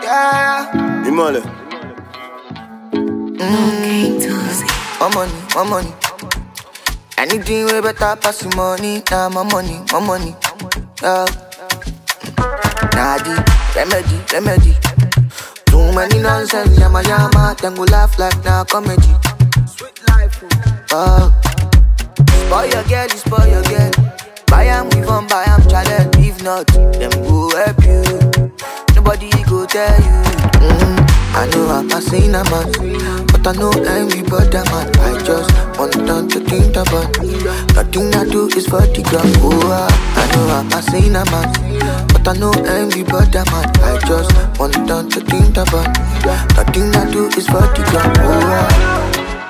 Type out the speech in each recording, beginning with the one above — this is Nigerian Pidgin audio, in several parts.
Yeah. Imole. More money. Anything way better pass the money. Nah, more money. Yeah. Nah, the remedy. Too many nonsense, yama, then go laugh like nah comedy. Sweet life, spoil your girl. Buy am, we won't buy am, challenge. If not, them go help you. Nobody go tell you. I know I'm passing a man, but I know every brother man. I just want them to think about. Nothing I do is for the gram. I know I'm passing a man, but I know every brother man. I just want them to think about. Nothing I do is for the gram.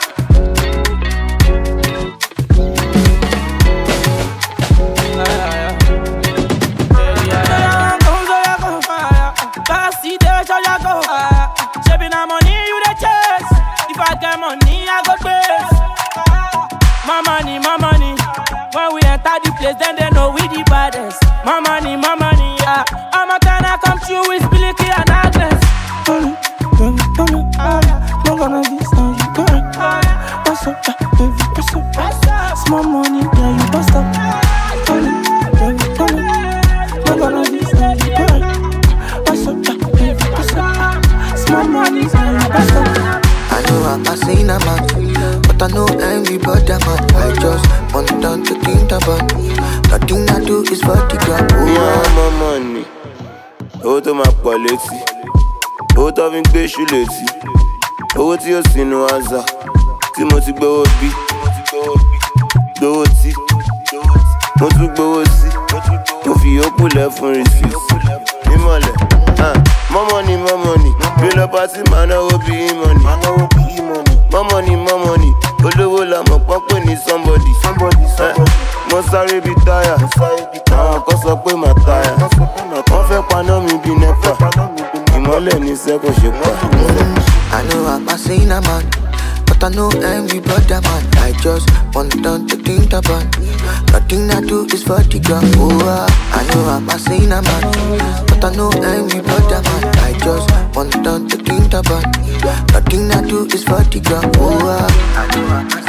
Money, I go base. More money. When we enter the place, then they know we the baddest. More money, yeah. I'm a time I come through with Billy and Agnes. I'm gonna be some girl. What's up, baby? What's up? Small money, yeah, you bust up. I'm gonna be some girl. What's up, baby? What's up? Small money, yeah, you bust up. I know I'm passing a man, but I know every brother man. I just want them to think about. Nothing I do is for the gram. More money. Owó tó máa pọ̀ létí. Owó tó fi ń gbé ṣú létí. Owó tí yóò sínú àzà. Tí mo ti gbowó bí. Gbowó tí. Mo tún gbowó sí. Mo fi yòókù lẹ̀ fún rìsíìtì. Mímọ̀lẹ̀. More money. Bí lọ pàtí máa náwó bí money. More money. Olówó la mọ̀ pọ́pẹ́ ní somebody. Mo sáré bí táyà. Àwọn kan sọ pé màá táyà. Wọ́n fẹ́ paná mi bí nẹ́pà. Ìmọ́lẹ̀ ní sẹ́kọ̀ ṣe pa. I know I'm passing a man, but I know every brother man. I just want them to think about. Nothing I do is for the gram. I know I'm passing a man, but I know every brother man. I just want them to think about. Nothing I do is for the gram. I know I'm